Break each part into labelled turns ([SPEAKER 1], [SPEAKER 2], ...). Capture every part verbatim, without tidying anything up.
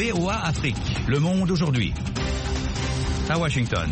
[SPEAKER 1] V O A Afrique, Le Monde aujourd'hui. À Washington.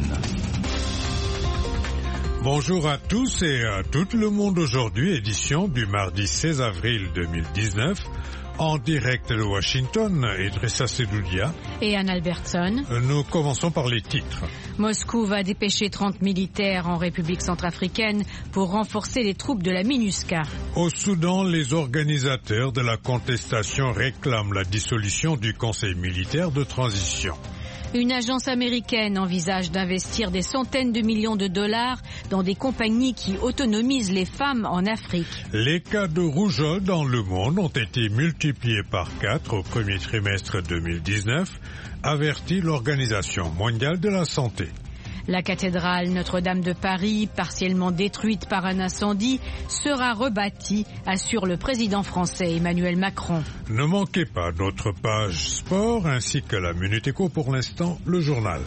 [SPEAKER 2] Bonjour à tous et à tout Le Monde aujourd'hui, édition du mardi seize avril deux mille dix-neuf. En direct de Washington, Idrissa Sedoudia
[SPEAKER 3] et Anne Albertson.
[SPEAKER 2] Nous commençons par les titres.
[SPEAKER 3] Moscou va dépêcher trente militaires en République centrafricaine pour renforcer les troupes de la MINUSCA.
[SPEAKER 2] Au Soudan, les organisateurs de la contestation réclament la dissolution du Conseil militaire de transition.
[SPEAKER 3] Une agence américaine envisage d'investir des centaines de millions de dollars dans des compagnies qui autonomisent les femmes en Afrique.
[SPEAKER 2] Les cas de rougeole dans le monde ont été multipliés par quatre au premier trimestre deux mille dix-neuf, avertit l'Organisation mondiale de la santé.
[SPEAKER 3] La cathédrale Notre-Dame de Paris, partiellement détruite par un incendie, sera rebâtie, assure le président français Emmanuel Macron.
[SPEAKER 2] Ne manquez pas notre page sport ainsi que la Minute Éco. Pour l'instant, le journal.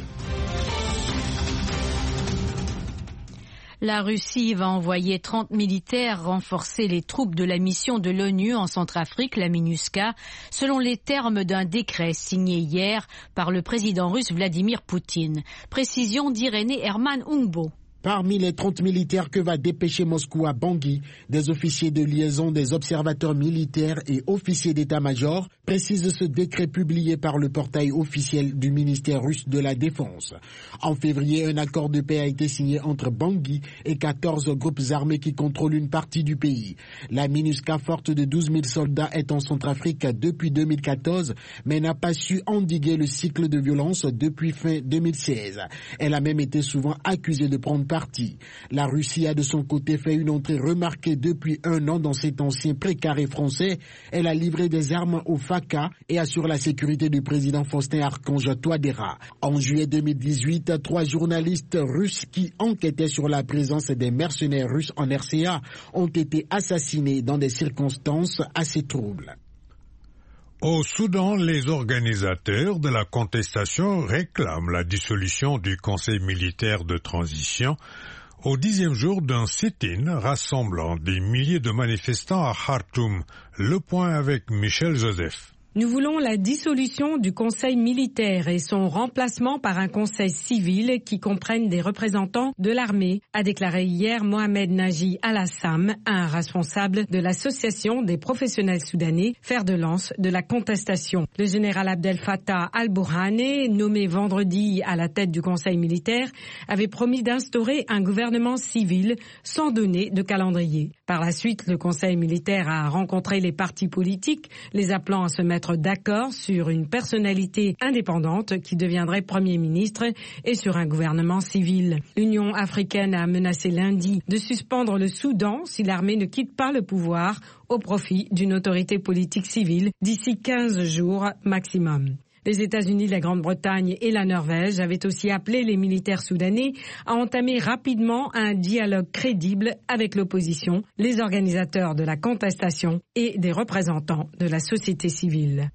[SPEAKER 3] La Russie va envoyer trente militaires renforcer les troupes de la mission de l'ONU en Centrafrique, la MINUSCA, selon les termes d'un décret signé hier par le président russe Vladimir Poutine. Précision d'Irénée Herman Ungbo.
[SPEAKER 4] Parmi les trente militaires que va dépêcher Moscou à Bangui, des officiers de liaison, des observateurs militaires et officiers d'état-major, précise ce décret publié par le portail officiel du ministère russe de la Défense. En février, un accord de paix a été signé entre Bangui et quatorze groupes armés qui contrôlent une partie du pays. La MINUSCA, forte de douze mille soldats, est en Centrafrique depuis deux mille quatorze, mais n'a pas su endiguer le cycle de violence depuis fin deux mille seize. Elle a même été souvent accusée de prendre partie. La Russie a de son côté fait une entrée remarquée depuis un an dans cet ancien précaré français. Elle a livré des armes au F A C A et assure la sécurité du président Faustin Archange Touadéra. En juillet deux mille dix-huit, trois journalistes russes qui enquêtaient sur la présence des mercenaires russes en R C A ont été assassinés dans des circonstances assez troubles.
[SPEAKER 2] Au Soudan, les organisateurs de la contestation réclament la dissolution du Conseil militaire de transition au dixième jour d'un sit-in rassemblant des milliers de manifestants à Khartoum. Le point avec Michel Joseph.
[SPEAKER 5] Nous voulons la dissolution du Conseil militaire et son remplacement par un Conseil civil qui comprenne des représentants de l'armée, a déclaré hier Mohamed Naji Al-Assam, un responsable de l'Association des professionnels soudanais, fer de lance de la contestation. Le général Abdel Fattah al-Burhane, nommé vendredi à la tête du Conseil militaire, avait promis d'instaurer un gouvernement civil sans donner de calendrier. Par la suite, le Conseil militaire a rencontré les partis politiques, les appelant à se mettre d'accord sur une personnalité indépendante qui deviendrait Premier ministre et sur un gouvernement civil. L'Union africaine a menacé lundi de suspendre le Soudan si l'armée ne quitte pas le pouvoir au profit d'une autorité politique civile d'ici quinze jours maximum. Les États-Unis, la Grande-Bretagne et la Norvège avaient aussi appelé les militaires soudanais à entamer rapidement un dialogue crédible avec l'opposition, les organisateurs de la contestation et des représentants de la société civile.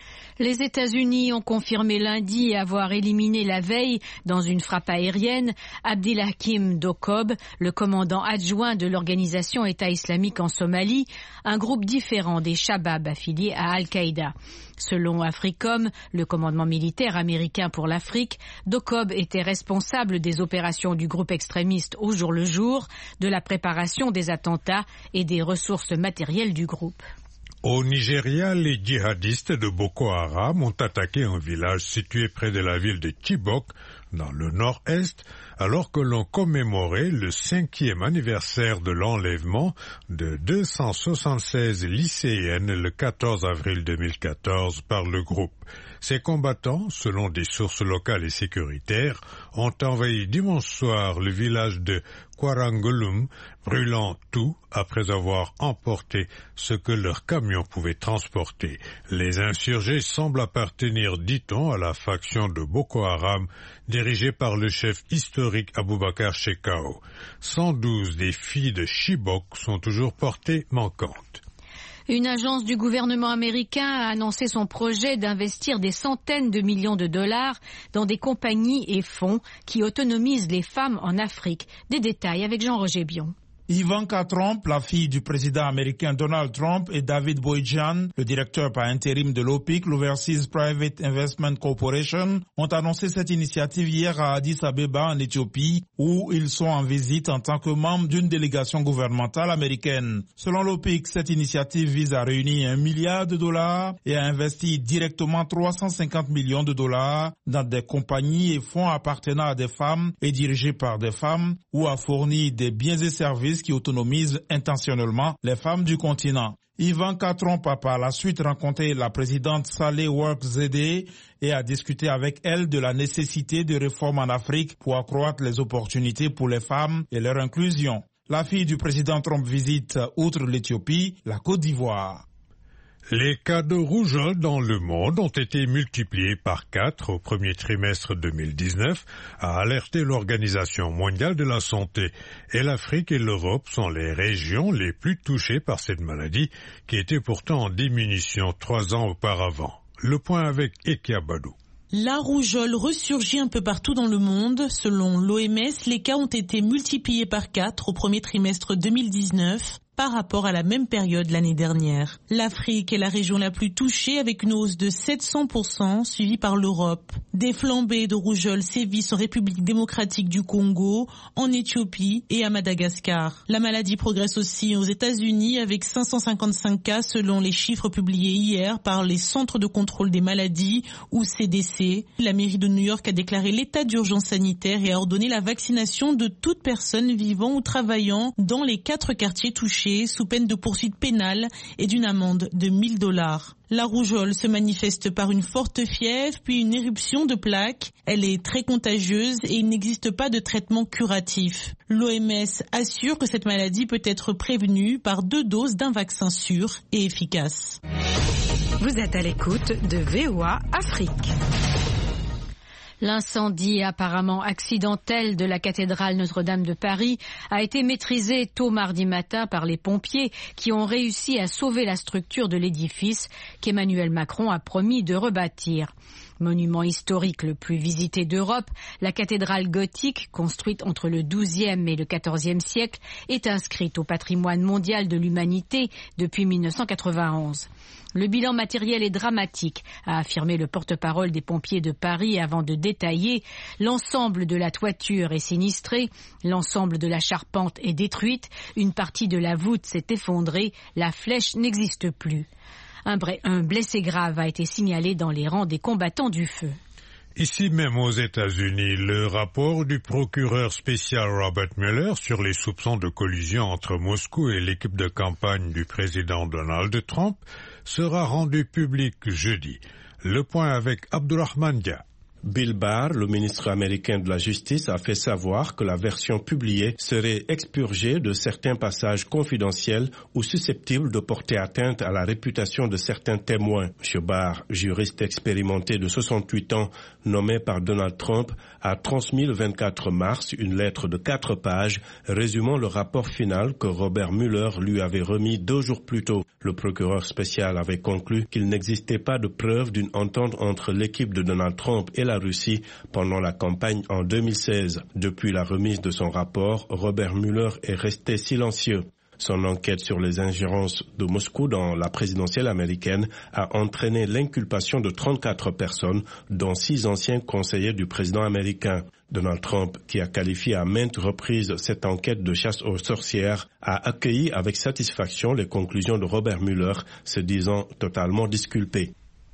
[SPEAKER 3] Les États-Unis ont confirmé lundi avoir éliminé la veille, dans une frappe aérienne, Abdelhakim Dokob, le commandant adjoint de l'organisation État islamique en Somalie, un groupe différent des Shabab affiliés à Al-Qaïda. Selon Africom, le commandement militaire américain pour l'Afrique, Dokob était responsable des opérations du groupe extrémiste au jour le jour, de la préparation des attentats et des ressources matérielles du groupe.
[SPEAKER 2] Au Nigeria, les djihadistes de Boko Haram ont attaqué un village situé près de la ville de Chibok, dans le nord-est, alors que l'on commémorait le cinquième anniversaire de l'enlèvement de deux cent soixante-seize lycéennes le quatorze avril deux mille quatorze par le groupe. Ces combattants, selon des sources locales et sécuritaires, ont envahi dimanche soir le village de Kwarangolum, brûlant tout après avoir emporté ce que leur camion pouvait transporter. Les insurgés semblent appartenir, dit-on, à la faction de Boko Haram, dirigée par le chef historique Aboubakar Shekau. cent douze des filles de Chibok sont toujours portées manquantes.
[SPEAKER 3] Une agence du gouvernement américain a annoncé son projet d'investir des centaines de millions de dollars dans des compagnies et fonds qui autonomisent les femmes en Afrique. Des détails avec Jean-Roger Bion.
[SPEAKER 6] Ivanka Trump, la fille du président américain Donald Trump, et David Boijan, le directeur par intérim de l'O P I C, l'Overseas Private Investment Corporation, ont annoncé cette initiative hier à Addis Abeba en Éthiopie, où ils sont en visite en tant que membres d'une délégation gouvernementale américaine. Selon l'O P I C, cette initiative vise à réunir un milliard de dollars et à investir directement trois cent cinquante millions de dollars dans des compagnies et fonds appartenant à des femmes et dirigés par des femmes, ou à fournir des biens et services qui autonomisent intentionnellement les femmes du continent. Ivanka Trump a par la suite rencontré la présidente Saleh Work Zedeh et a discuté avec elle de la nécessité de réformes en Afrique pour accroître les opportunités pour les femmes et leur inclusion. La fille du président Trump visite, outre l'Éthiopie, la Côte d'Ivoire.
[SPEAKER 2] Les cas de rougeole dans le monde ont été multipliés par quatre au premier trimestre deux mille dix-neuf, a alerté l'Organisation mondiale de la santé. Et l'Afrique et l'Europe sont les régions les plus touchées par cette maladie, qui était pourtant en diminution trois ans auparavant. Le point avec Ekia Badou.
[SPEAKER 7] La rougeole ressurgit un peu partout dans le monde. Selon l'O M S, les cas ont été multipliés par quatre au premier trimestre deux mille dix-neuf. Par rapport à la même période l'année dernière. L'Afrique est la région la plus touchée avec une hausse de sept cents pour cent, suivie par l'Europe. Des flambées de rougeole sévissent en République démocratique du Congo, en Éthiopie et à Madagascar. La maladie progresse aussi aux États-Unis avec cinq cent cinquante-cinq cas selon les chiffres publiés hier par les Centres de contrôle des maladies ou C D C. La mairie de New York a déclaré l'état d'urgence sanitaire et a ordonné la vaccination de toute personne vivant ou travaillant dans les quatre quartiers touchés, sous peine de poursuite pénale et d'une amende de mille dollars. La rougeole se manifeste par une forte fièvre puis une éruption de plaques. Elle est très contagieuse et il n'existe pas de traitement curatif. L'O M S assure que cette maladie peut être prévenue par deux doses d'un vaccin sûr et efficace.
[SPEAKER 5] Vous êtes à l'écoute de V O A Afrique.
[SPEAKER 3] L'incendie apparemment accidentel de la cathédrale Notre-Dame de Paris a été maîtrisé tôt mardi matin par les pompiers qui ont réussi à sauver la structure de l'édifice qu'Emmanuel Macron a promis de rebâtir. Monument historique le plus visité d'Europe, la cathédrale gothique, construite entre le douzième et le quatorzième siècle, est inscrite au patrimoine mondial de l'humanité depuis mille neuf cent quatre-vingt-onze. Le bilan matériel est dramatique, a affirmé le porte-parole des pompiers de Paris avant de détailler. L'ensemble de la toiture est sinistré, l'ensemble de la charpente est détruite, une partie de la voûte s'est effondrée, la flèche n'existe plus. Un blessé grave a été signalé dans les rangs des combattants du feu.
[SPEAKER 2] Ici même aux États-Unis, le rapport du procureur spécial Robert Mueller sur les soupçons de collusion entre Moscou et l'équipe de campagne du président Donald Trump sera rendu public jeudi. Le point avec Abdurrahman Dia.
[SPEAKER 8] Bill Barr, le ministre américain de la Justice, a fait savoir que la version publiée serait expurgée de certains passages confidentiels ou susceptibles de porter atteinte à la réputation de certains témoins. M. Barr, juriste expérimenté de soixante-huit ans, nommé par Donald Trump, a transmis le vingt-quatre mars une lettre de quatre pages résumant le rapport final que Robert Mueller lui avait remis deux jours plus tôt. Le procureur spécial avait conclu qu'il n'existait pas de preuve d'une entente entre l'équipe de Donald Trump et la Russie pendant la campagne en deux mille seize. Depuis la remise de son rapport, Robert Mueller est resté silencieux. Son enquête sur les ingérences de Moscou dans la présidentielle américaine a entraîné l'inculpation de trente-quatre personnes, dont six anciens conseillers du président américain. Donald Trump, qui a qualifié à maintes reprises cette enquête de chasse aux sorcières, a accueilli avec satisfaction les conclusions de Robert Mueller, se disant totalement disculpé.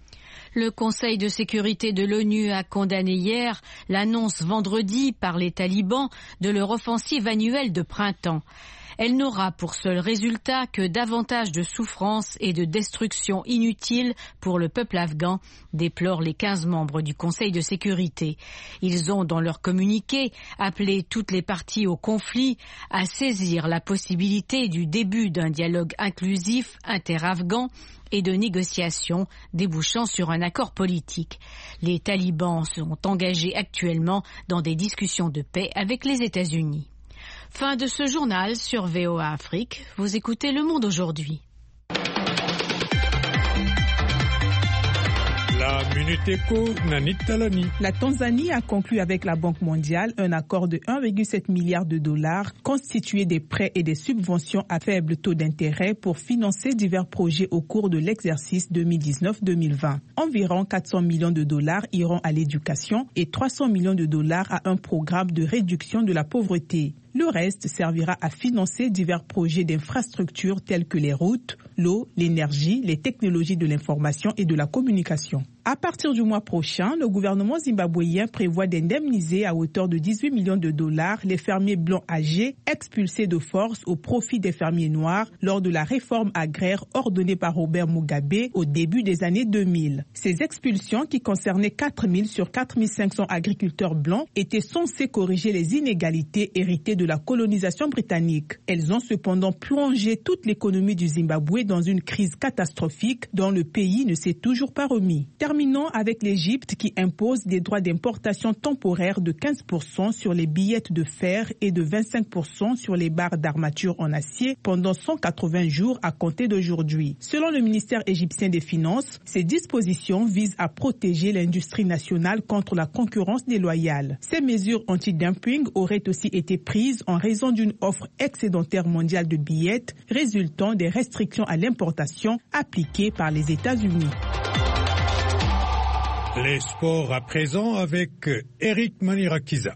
[SPEAKER 3] Le Conseil de sécurité de l'ONU a condamné hier l'annonce vendredi par les talibans de leur offensive annuelle de printemps. Elle n'aura pour seul résultat que davantage de souffrance et de destruction inutiles pour le peuple afghan, déplorent les quinze membres du Conseil de sécurité. Ils ont, dans leur communiqué, appelé toutes les parties au conflit à saisir la possibilité du début d'un dialogue inclusif inter-afghan et de négociations débouchant sur un accord politique. Les talibans sont engagés actuellement dans des discussions de paix avec les États-Unis. Fin de ce journal sur V O A Afrique. Vous écoutez Le Monde aujourd'hui.
[SPEAKER 2] La La Minute Éco, Nanit Talani.
[SPEAKER 9] La Tanzanie a conclu avec la Banque mondiale un accord de un virgule sept milliard de dollars constitué des prêts et des subventions à faible taux d'intérêt pour financer divers projets au cours de l'exercice deux mille dix-neuf deux mille vingt. Environ quatre cents millions de dollars iront à l'éducation et trois cents millions de dollars à un programme de réduction de la pauvreté. Le reste servira à financer divers projets d'infrastructures tels que les routes, l'eau, l'énergie, les technologies de l'information et de la communication. À partir du mois prochain, le gouvernement zimbabwéen prévoit d'indemniser à hauteur de dix-huit millions de dollars les fermiers blancs âgés expulsés de force au profit des fermiers noirs lors de la réforme agraire ordonnée par Robert Mugabe au début des années deux mille. Ces expulsions, qui concernaient quatre mille sur quatre mille cinq cents agriculteurs blancs, étaient censées corriger les inégalités héritées de la colonisation britannique. Elles ont cependant plongé toute l'économie du Zimbabwe dans une crise catastrophique dont le pays ne s'est toujours pas remis. Terminons avec l'Égypte qui impose des droits d'importation temporaires de quinze pour cent sur les billettes de fer et de vingt-cinq pour cent sur les barres d'armature en acier pendant cent quatre-vingts jours à compter d'aujourd'hui. Selon le ministère égyptien des Finances, ces dispositions visent à protéger l'industrie nationale contre la concurrence déloyale. Ces mesures anti-dumping auraient aussi été prises en raison d'une offre excédentaire mondiale de billettes résultant des restrictions à l'importation appliquées par les États-Unis.
[SPEAKER 2] Les sports à présent avec Eric Manirakiza.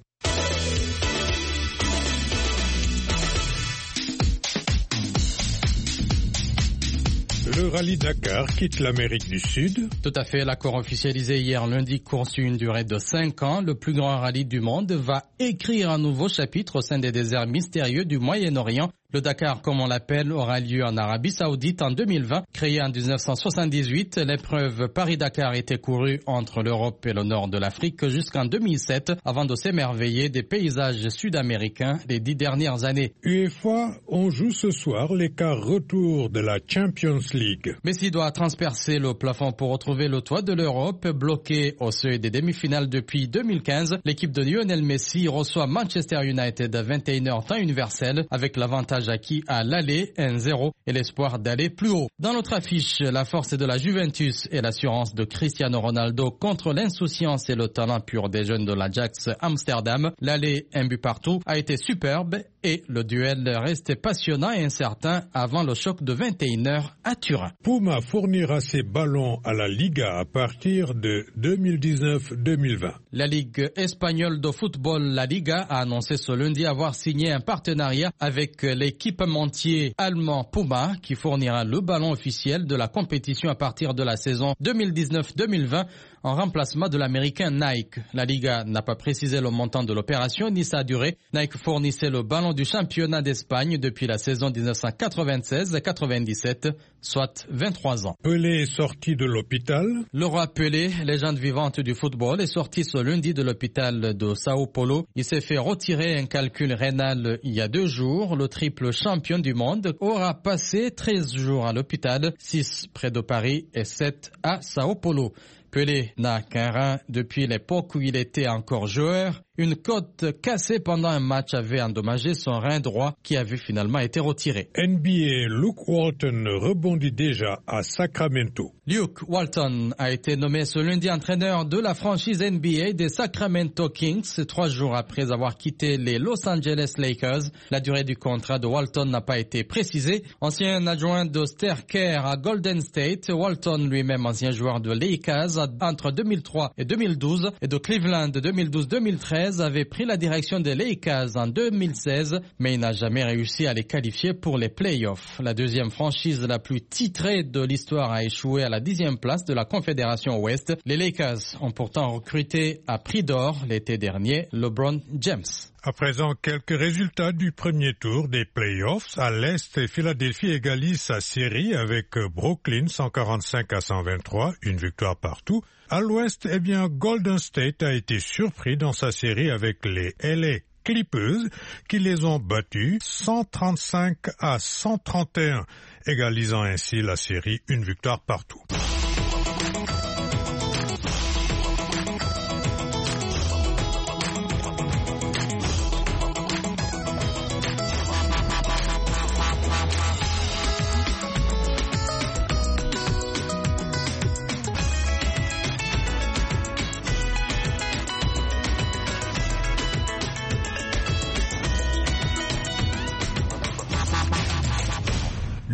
[SPEAKER 2] Le rallye Dakar quitte l'Amérique du Sud.
[SPEAKER 10] Tout à fait, l'accord officialisé hier lundi court sur une durée de cinq ans. Le plus grand rallye du monde va écrire un nouveau chapitre au sein des déserts mystérieux du Moyen-Orient. Le Dakar, comme on l'appelle, aura lieu en Arabie Saoudite en deux mille vingt. Créé en dix-neuf cent soixante-dix-huit, l'épreuve Paris-Dakar était courue entre l'Europe et le nord de l'Afrique jusqu'en deux mille sept, avant de s'émerveiller des paysages sud-américains les dix dernières années.
[SPEAKER 2] UEFA, on joue ce soir les quarts retour de la Champions League.
[SPEAKER 10] Messi doit transpercer le plafond pour retrouver le toit de l'Europe, bloqué au seuil des demi-finales depuis deux mille quinze. L'équipe de Lionel Messi reçoit Manchester United à vingt et une heures temps universel avec l'avantage acquis à l'aller un zéro et l'espoir d'aller plus haut. Dans notre affiche, la force de la Juventus et l'assurance de Cristiano Ronaldo contre l'insouciance et le talent pur des jeunes de l'Ajax Amsterdam. L'aller un but partout a été superbe et le duel restait passionnant et incertain avant le choc de vingt et une heures à Turin.
[SPEAKER 2] Puma fournira ses ballons à la Liga à partir de deux mille dix-neuf deux mille vingt.
[SPEAKER 10] La Ligue espagnole de football, la Liga, a annoncé ce lundi avoir signé un partenariat avec l'équipementier allemand Puma qui fournira le ballon officiel de la compétition à partir de la saison deux mille dix-neuf deux mille vingt en remplacement de l'américain Nike. La Liga n'a pas précisé le montant de l'opération ni sa durée. Nike fournissait le ballon du championnat d'Espagne depuis la saison dix-neuf cent quatre-vingt-seize quatre-vingt-dix-sept, soit vingt-trois ans.
[SPEAKER 2] Pelé est sorti de l'hôpital.
[SPEAKER 10] Le roi Pelé, légende vivante du football, est sorti ce lundi de l'hôpital de Sao Paulo. Il s'est fait retirer un calcul rénal il y a deux jours. Le triple champion du monde aura passé treize jours à l'hôpital, six près de Paris et sept à Sao Paulo. Pelé n'a qu'un rein depuis l'époque où il était encore joueur. Une côte cassée pendant un match avait endommagé son rein droit qui avait finalement été retiré.
[SPEAKER 2] N B A, Luke Walton rebondit déjà à Sacramento.
[SPEAKER 10] Luke Walton a été nommé ce lundi entraîneur de la franchise N B A des Sacramento Kings, trois jours après avoir quitté les Los Angeles Lakers. La durée du contrat de Walton n'a pas été précisée. Ancien adjoint de Steve Kerr à Golden State, Walton lui-même ancien joueur de Lakers entre deux mille trois et deux mille douze et de Cleveland deux mille douze deux mille treize avait pris la direction des Lakers en deux mille seize, mais il n'a jamais réussi à les qualifier pour les playoffs. La deuxième franchise la plus titrée de l'histoire a échoué à la dixième place de la Confédération Ouest. Les Lakers ont pourtant recruté à prix d'or l'été dernier LeBron James.
[SPEAKER 2] À présent, quelques résultats du premier tour des playoffs. À l'Est, Philadelphie égalise sa série avec Brooklyn cent quarante-cinq à cent vingt-trois, une victoire partout. À l'Ouest, eh bien, Golden State a été surpris dans sa série avec les L A Clippers qui les ont battus cent trente-cinq à cent trente et un, égalisant ainsi la série, une victoire partout.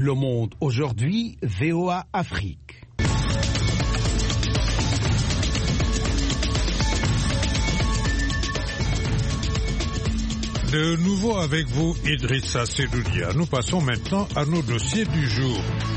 [SPEAKER 11] Le Monde aujourd'hui, V O A Afrique.
[SPEAKER 2] De nouveau avec vous, Idrissa Sedoudia. Nous passons maintenant à nos dossiers du jour.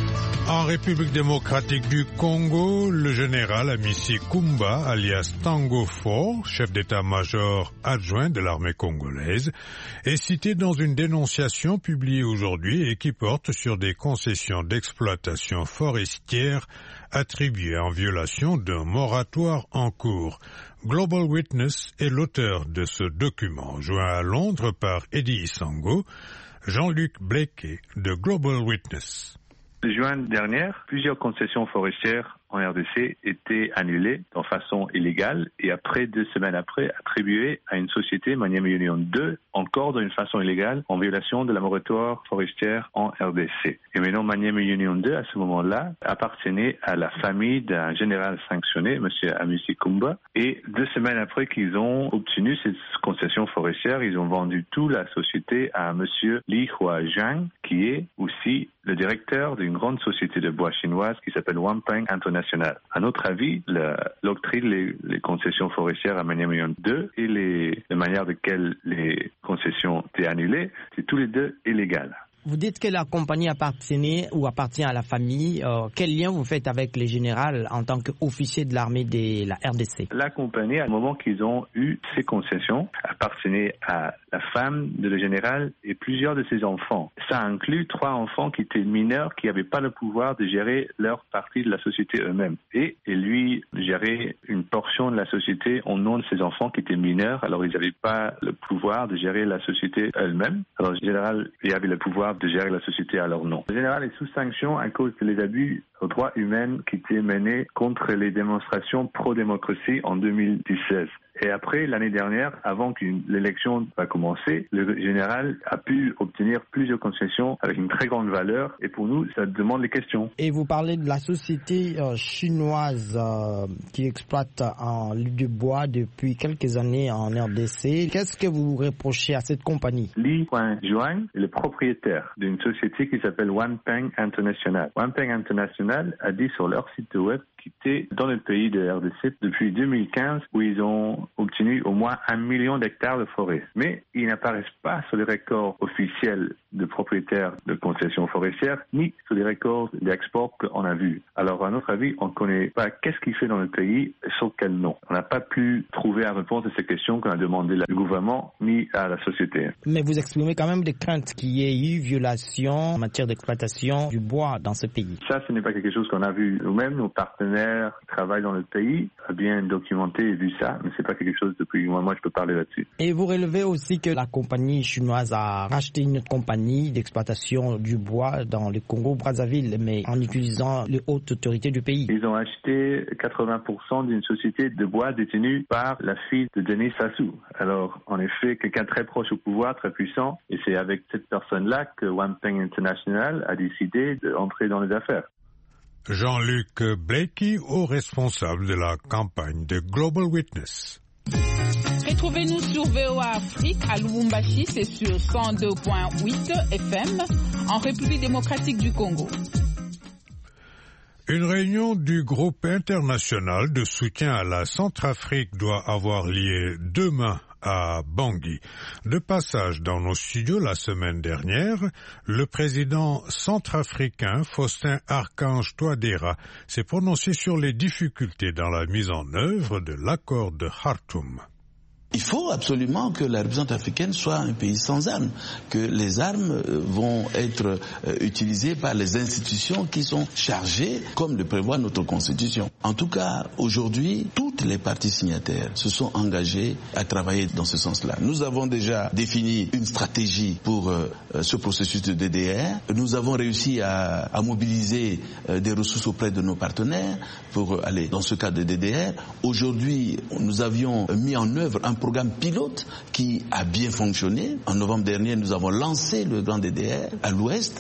[SPEAKER 2] En République démocratique du Congo, le général Amici Kumba, alias Tango Fort, chef d'état-major adjoint de l'armée congolaise, est cité dans une dénonciation publiée aujourd'hui et qui porte sur des concessions d'exploitation forestière attribuées en violation d'un moratoire en cours. Global Witness est l'auteur de ce document, joint à Londres par Eddie Isango, Jean-Luc Blake de Global Witness.
[SPEAKER 12] En juin dernier, plusieurs concessions forestières en R D C étaient annulées de façon illégale et après, deux semaines après, attribuées à une société, Maniema Union deux, encore d'une façon illégale, en violation de la moratoire forestière en R D C. Et maintenant, Maniema Union deux, à ce moment-là, appartenait à la famille d'un général sanctionné, M. Amici Kumba, et deux semaines après qu'ils ont obtenu cette concession forestière, ils ont vendu toute la société à M. Li Huazhang, qui est aussi le directeur d'une grande société de bois chinoise qui s'appelle Wanpeng International. À notre avis, l'octroi les, les concessions forestières à Maniema Union deux et les, les manières de quelles les concessions étaient annulées, c'est tous les deux illégal.
[SPEAKER 13] Vous dites que la compagnie appartenait ou appartient à la famille. Euh, quel lien vous faites avec les généraux en tant qu'officier de l'armée de la R D C?
[SPEAKER 12] La compagnie, à un moment qu'ils ont eu ces concessions, appartenait à la femme de le général et plusieurs de ses enfants. Ça inclut trois enfants qui étaient mineurs, qui n'avaient pas le pouvoir de gérer leur partie de la société eux-mêmes. Et, et lui gérait une portion de la société au nom de ses enfants qui étaient mineurs, alors ils n'avaient pas le pouvoir de gérer la société eux-mêmes. Alors le général, il avait le pouvoir de gérer la société à leur nom. Le général est sous sanction à cause des abus aux droits humains qui étaient menés contre les démonstrations pro-démocratie en deux mille dix-sept. Et après, l'année dernière, avant que l'élection va commencer, le général a pu obtenir plusieurs concessions avec une très grande valeur. Et pour nous, ça demande des questions.
[SPEAKER 13] Et vous parlez de la société euh, chinoise euh, qui exploite en du bois depuis quelques années en R D C. Qu'est-ce que vous reprochez à cette compagnie?
[SPEAKER 12] Li Huazhang est le propriétaire d'une société qui s'appelle Wanpeng International. Wanpeng International a dit sur leur site web qu'ils étaient dans le pays de R D C depuis deux mille quinze où ils ont obtenu au moins un million d'hectares de forêt. Mais ils n'apparaissent pas sur les records officiels de propriétaires de concessions forestières, ni sur les records d'export qu'on a vus. Alors, à notre avis, on ne connaît pas qu'est-ce qu'il fait dans le pays, sur quel nom. On n'a pas pu trouver la réponse à ces questions qu'on a demandé au gouvernement, ni à la société.
[SPEAKER 13] Mais vous exprimez quand même des craintes qu'il y ait eu violation en matière d'exploitation du bois dans ce pays.
[SPEAKER 12] Ça, ce n'est pas quelque chose qu'on a vu nous-mêmes. Nos partenaires qui travaillent dans le pays ont bien documenté et vu ça, mais c'est pas quelque chose depuis moi, moi je peux parler là-dessus.
[SPEAKER 13] Et vous relevez aussi que la compagnie chinoise a racheté une autre compagnie d'exploitation du bois dans le Congo-Brazzaville, mais en utilisant les hautes autorités du pays.
[SPEAKER 12] Ils ont acheté quatre-vingts pour cent d'une société de bois détenue par la fille de Denis Sassou. Alors, en effet, quelqu'un très proche au pouvoir, très puissant, et c'est avec cette personne-là que Wanpeng International a décidé d'entrer dans les affaires.
[SPEAKER 2] Jean-Luc Blakey, haut responsable de la campagne de Global Witness.
[SPEAKER 14] Retrouvez-nous sur V O A Afrique à Lubumbashi, c'est sur cent deux virgule huit F M, en République démocratique du Congo.
[SPEAKER 2] Une réunion du groupe international de soutien à la Centrafrique doit avoir lieu demain à Bangui. De passage dans nos studios la semaine dernière, le président centrafricain Faustin Archange Touadéra s'est prononcé sur les difficultés dans la mise en œuvre de l'accord de Khartoum.
[SPEAKER 15] Il faut absolument que la République centrafricaine soit un pays sans armes, que les armes vont être utilisées par les institutions qui sont chargées, comme le prévoit notre Constitution. En tout cas, aujourd'hui, toutes les parties signataires se sont engagées à travailler dans ce sens-là. Nous avons déjà défini une stratégie pour euh, ce processus de D D R. Nous avons réussi à, à mobiliser euh, des ressources auprès de nos partenaires pour aller dans ce cadre de D D R. Aujourd'hui, nous avions mis en œuvre un programme pilote qui a bien fonctionné. En novembre dernier, nous avons lancé le grand D D R à l'ouest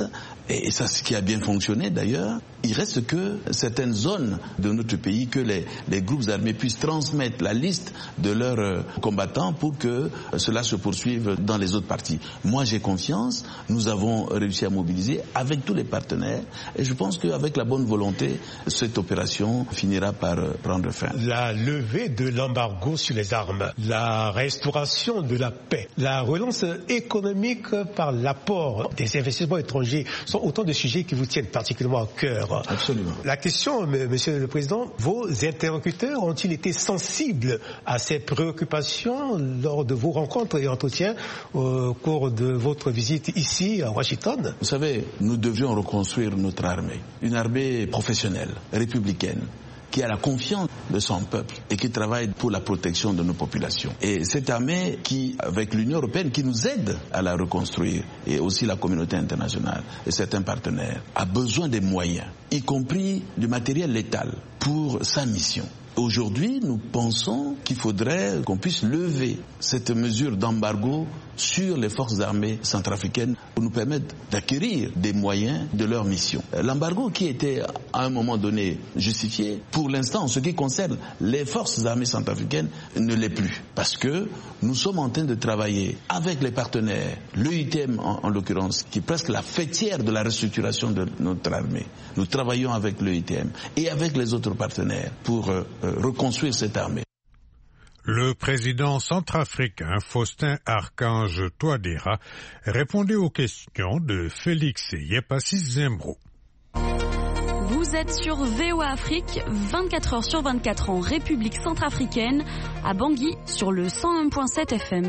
[SPEAKER 15] Et ça, ce qui a bien fonctionné d'ailleurs. Il reste que certaines zones de notre pays, que les, les groupes armés puissent transmettre la liste de leurs euh, combattants pour que euh, cela se poursuive dans les autres parties. Moi, j'ai confiance. Nous avons réussi à mobiliser avec tous les partenaires. Et je pense qu'avec la bonne volonté, cette opération finira par euh, prendre fin.
[SPEAKER 16] La levée de l'embargo sur les armes, la restauration de la paix, la relance économique par l'apport des investissements étrangers sont autant de sujets qui vous tiennent particulièrement à cœur.
[SPEAKER 15] Absolument.
[SPEAKER 16] La question, Monsieur le Président, vos interlocuteurs ont-ils été sensibles à ces préoccupations lors de vos rencontres et entretiens au cours de votre visite ici à Washington?
[SPEAKER 15] Vous savez, nous devions reconstruire notre armée, une armée professionnelle, républicaine, qui a la confiance de son peuple et qui travaille pour la protection de nos populations. Et cette armée qui, avec l'Union européenne, qui nous aide à la reconstruire, et aussi la communauté internationale et certains partenaires, a besoin des moyens, y compris du matériel létal, pour sa mission. Aujourd'hui, nous pensons qu'il faudrait qu'on puisse lever cette mesure d'embargo sur les forces armées centrafricaines pour nous permettre d'acquérir des moyens de leur mission. L'embargo qui était à un moment donné justifié, pour l'instant, en ce qui concerne les forces armées centrafricaines, ne l'est plus. Parce que nous sommes en train de travailler avec les partenaires, l'E U T M en, en l'occurrence, qui est presque la fêtière de la restructuration de notre armée. Nous travaillons avec l'E U T M et avec les autres partenaires pour euh, reconstruire cette armée.
[SPEAKER 2] Le président centrafricain Faustin Archange Touadéra répondait aux questions de Félix Yepassi Zembro.
[SPEAKER 17] Vous êtes sur V O A Afrique, vingt-quatre heures sur vingt-quatre en République centrafricaine, à Bangui sur le cent un virgule sept F M.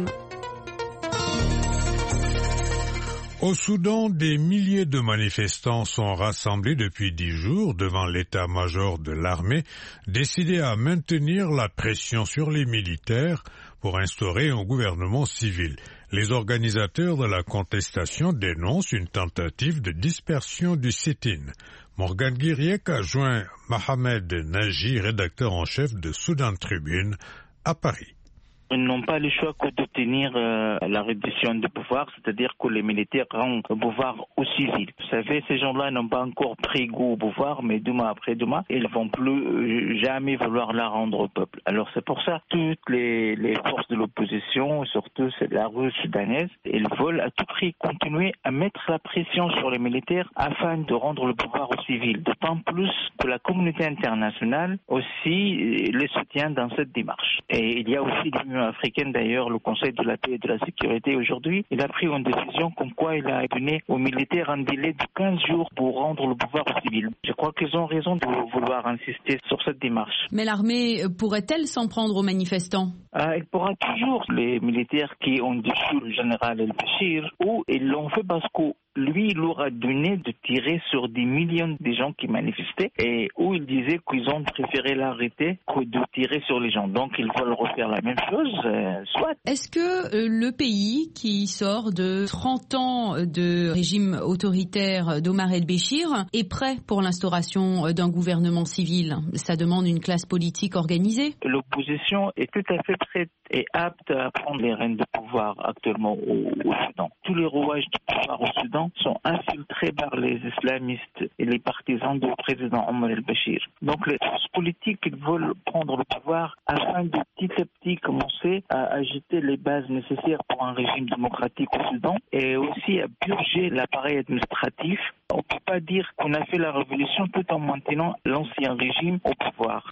[SPEAKER 2] Au Soudan, des milliers de manifestants sont rassemblés depuis dix jours devant l'état-major de l'armée, décidé à maintenir la pression sur les militaires pour instaurer un gouvernement civil. Les organisateurs de la contestation dénoncent une tentative de dispersion du sit-in. Morgan Guiriec a joint Mohamed Naji, rédacteur en chef de Soudan Tribune, à Paris.
[SPEAKER 18] Ils n'ont pas le choix que d'obtenir euh, la reddition du pouvoir, c'est-à-dire que les militaires rendent le pouvoir aux civils. Vous savez, ces gens-là n'ont pas encore pris goût au pouvoir, mais demain après demain, ils ne vont plus euh, jamais vouloir la rendre au peuple. Alors c'est pour ça que toutes les, les forces de l'opposition, surtout c'est la rue soudanaise, ils veulent à tout prix continuer à mettre la pression sur les militaires afin de rendre le pouvoir aux civils. D'autant plus que la communauté internationale aussi les soutient dans cette démarche. Et il y a aussi l'Union africaine d'ailleurs, le Conseil de la paix et de la sécurité aujourd'hui, il a pris une décision comme quoi il a donné aux militaires un délai de quinze jours pour rendre le pouvoir aux civils. Je crois qu'ils ont raison de vouloir insister sur cette démarche.
[SPEAKER 3] Mais l'armée pourrait-elle s'en prendre aux manifestants?
[SPEAKER 18] euh, Elle pourra toujours, les militaires qui ont déchu le général El-Béchir, ou ils l'ont fait parce que lui, il leur a donné de tirer sur des millions de gens qui manifestaient et où il disait qu'ils ont préféré l'arrêter que de tirer sur les gens. Donc, ils veulent refaire la même chose, euh, soit.
[SPEAKER 3] Est-ce que euh, le pays qui sort de trente ans de régime autoritaire d'Omar El-Béchir est prêt pour l'instauration d'un gouvernement civil? Ça demande une classe politique organisée.
[SPEAKER 18] L'opposition est tout à fait prête et apte à prendre les rênes de pouvoir actuellement au, au Soudan. Tous les rouages du pouvoir au Soudan sont infiltrés par les islamistes et les partisans du président Omar El-Béchir. Donc les forces politiques ils veulent prendre le pouvoir afin de petit à petit commencer à agiter les bases nécessaires pour un régime démocratique au Soudan et aussi à purger l'appareil administratif. On ne peut pas dire qu'on a fait la révolution tout en maintenant l'ancien régime au pouvoir.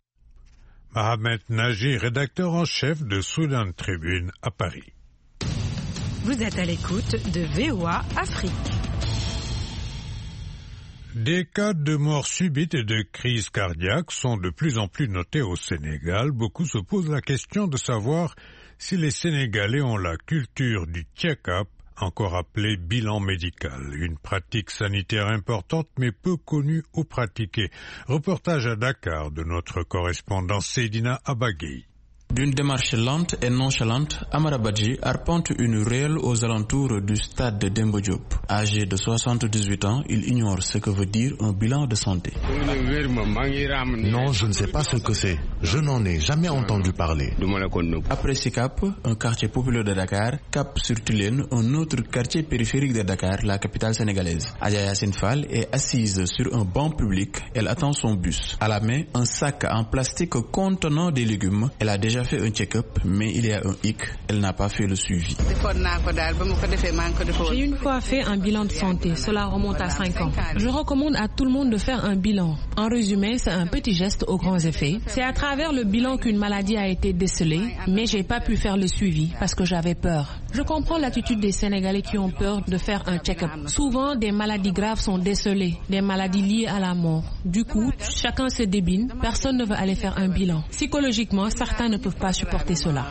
[SPEAKER 2] Mohamed Naji, rédacteur en chef de Soudan Tribune à Paris.
[SPEAKER 5] Vous êtes à l'écoute de V O A Afrique.
[SPEAKER 2] Des cas de mort subite et de crise cardiaque sont de plus en plus notés au Sénégal. Beaucoup se posent la question de savoir si les Sénégalais ont la culture du check-up, encore appelé bilan médical, une pratique sanitaire importante mais peu connue ou pratiquée. Reportage à Dakar de notre correspondant Seydina Abagui.
[SPEAKER 19] D'une démarche lente et nonchalante, Amara Badji arpente une ruelle aux alentours du stade de Demba Diop. Âgé de soixante-dix-huit ans, il ignore ce que veut dire un bilan de santé.
[SPEAKER 20] Non, je ne sais pas ce que c'est. Je n'en ai jamais entendu parler.
[SPEAKER 19] Après Sicap, un quartier populaire de Dakar, Cap sur Tulène, un autre quartier périphérique de Dakar, la capitale sénégalaise. Adja Yassine Fall est assise sur un banc public. Elle attend son bus. À la main, un sac en plastique contenant des légumes. Elle a déjà fait un check-up, mais il y a un hic. Elle n'a pas fait le suivi.
[SPEAKER 21] J'ai une fois fait un bilan de santé. Cela remonte à cinq ans. Je recommande à tout le monde de faire un bilan. En résumé, c'est un petit geste aux grands effets. C'est à travers le bilan qu'une maladie a été décelée, mais j'ai pas pu faire le suivi parce que j'avais peur. Je comprends l'attitude des Sénégalais qui ont peur de faire un check-up. Souvent, des maladies graves sont décelées, des maladies liées à la mort. Du coup, chacun se débine. Personne ne veut aller faire un bilan. Psychologiquement, certains ne peuvent pas supporter cela.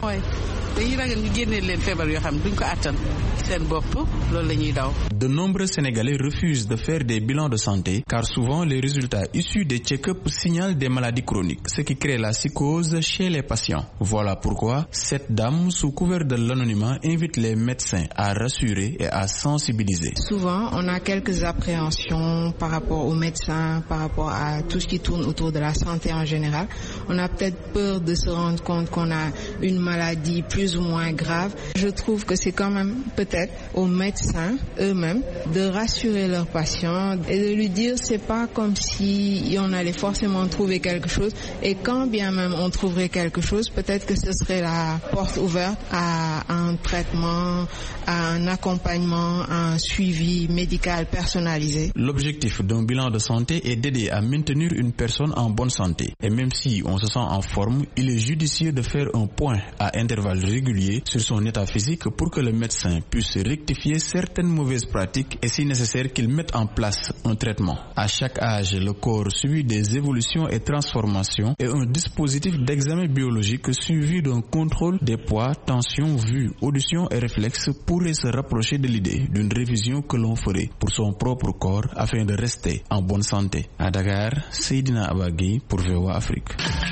[SPEAKER 19] De nombreux Sénégalais refusent de faire des bilans de santé car souvent les résultats issus des check-up signalent des maladies chroniques, ce qui crée la psychose chez les patients. Voilà pourquoi cette dame, sous couvert de l'anonymat, invite les médecins à rassurer et à sensibiliser.
[SPEAKER 22] Souvent, on a quelques appréhensions par rapport aux médecins, par rapport à tout ce qui tourne autour de la santé en général. On a peut-être peur de se rendre compte qu'on a une maladie plus ou moins grave. Je trouve que c'est quand même peut-être aux médecins eux-mêmes de rassurer leurs patients et de lui dire c'est pas comme si on allait forcément trouver quelque chose et quand bien même on trouverait quelque chose, peut-être que ce serait la porte ouverte à un traitement, à un accompagnement, à un suivi médical personnalisé.
[SPEAKER 19] L'objectif d'un bilan de santé est d'aider à maintenir une personne en bonne santé. Et même si on se sent en forme, il est judicieux de faire un point à intervalles réguliers sur son état physique pour que le médecin puisse rectifier certaines mauvaises pratiques et si nécessaire qu'il mette en place un traitement. À chaque âge, le corps subit des évolutions et transformations et un dispositif d'examen biologique suivi d'un contrôle des poids, tension, vue, audition et réflexes pourrait se rapprocher de l'idée d'une révision que l'on ferait pour son propre corps afin de rester en bonne santé. À Dakar, Seydina Abagui pour V O A Afrique.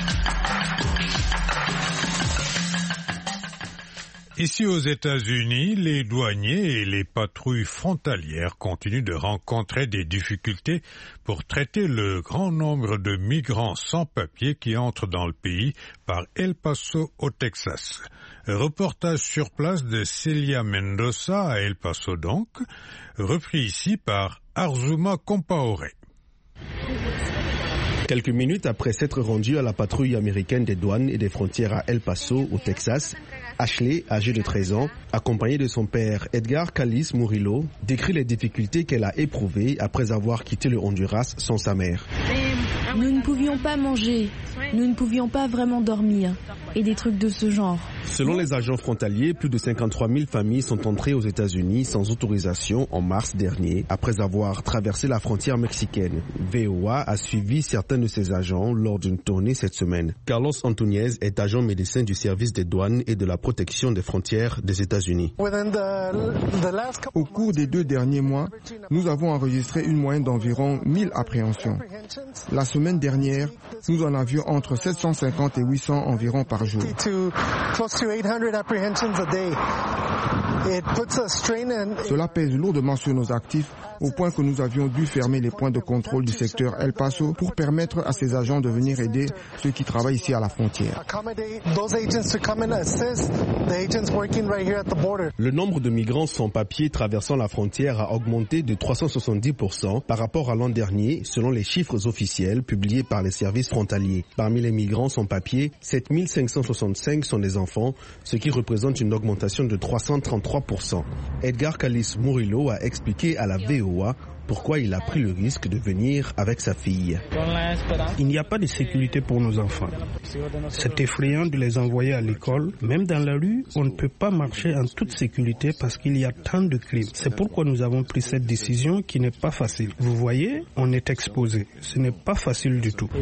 [SPEAKER 2] Ici aux États-Unis, les douaniers et les patrouilles frontalières continuent de rencontrer des difficultés pour traiter le grand nombre de migrants sans papier qui entrent dans le pays par El Paso au Texas. Reportage sur place de Celia Mendoza à El Paso donc, repris ici par Arzuma Compaoré.
[SPEAKER 23] Quelques minutes après s'être rendu à la patrouille américaine des douanes et des frontières à El Paso, au Texas, Ashley, âgée de treize ans, accompagnée de son père Edgar Callis Murillo, décrit les difficultés qu'elle a éprouvées après avoir quitté le Honduras sans sa mère.
[SPEAKER 24] Nous ne pouvions pas manger, nous ne pouvions pas vraiment dormir, et des trucs de ce genre.
[SPEAKER 23] Selon les agents frontaliers, plus de cinquante-trois mille familles sont entrées aux États-Unis sans autorisation en mars dernier, après avoir traversé la frontière mexicaine. V O A a suivi certains de ces agents lors d'une tournée cette semaine. Carlos Antuñez est agent médecin du service des douanes et de la protection des frontières des États-Unis.
[SPEAKER 25] Au cours des deux derniers mois, nous avons enregistré une moyenne d'environ mille appréhensions. La semaine dernière, nous en avions entre sept cent cinquante et huit cents environ par jour. Cela pèse lourdement sur nos actifs, au point que nous avions dû fermer les points de contrôle du secteur El Paso pour permettre à ces agents de venir aider ceux qui travaillent ici à la frontière.
[SPEAKER 23] Le nombre de migrants sans papier traversant la frontière a augmenté de trois cent soixante-dix pour cent par rapport à l'an dernier, selon les chiffres officiels publiés par les services frontaliers. Parmi les migrants sans papier, sept mille cinq cent soixante-cinq sont des enfants, ce qui représente une augmentation de trois cent trente-trois pour cent. Edgar Callis Murillo a expliqué à la V O A pourquoi il a pris le risque de venir avec sa fille.
[SPEAKER 26] Il n'y a pas de sécurité pour nos enfants. C'est effrayant de les envoyer à l'école. Même dans la rue, on ne peut pas marcher en toute sécurité parce qu'il y a tant de crimes. C'est pourquoi nous avons pris cette décision qui n'est pas facile. Vous voyez, on est exposé. Ce n'est pas facile du tout.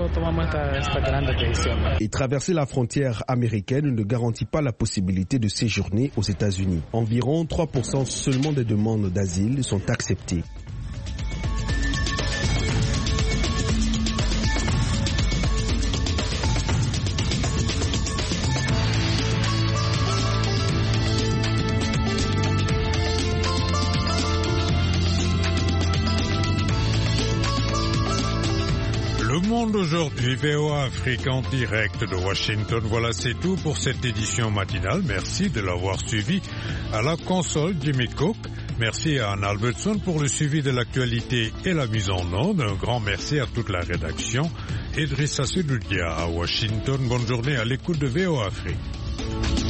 [SPEAKER 23] Et traverser la frontière américaine ne garantit pas la possibilité de séjourner aux États-Unis. Environ trois pour cent seulement des demandes d'asile sont acceptées.
[SPEAKER 2] monde aujourd'hui, V O A Afrique en direct de Washington. Voilà, c'est tout pour cette édition matinale. Merci de l'avoir suivi. À la console, Jimmy Cook. Merci à Anne Albertson pour le suivi de l'actualité et la mise en onde. Un grand merci à toute la rédaction. Idrissa Sedoudia à Washington. Bonne journée à l'écoute de V O A Afrique.